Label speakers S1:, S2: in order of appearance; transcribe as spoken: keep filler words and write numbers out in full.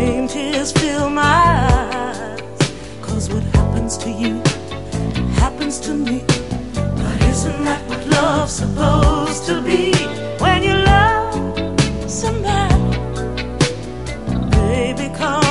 S1: Shame tears fill my eyes, 'cause what happens to you happens to me. But isn't that what love's supposed to be? When you love somebody, they become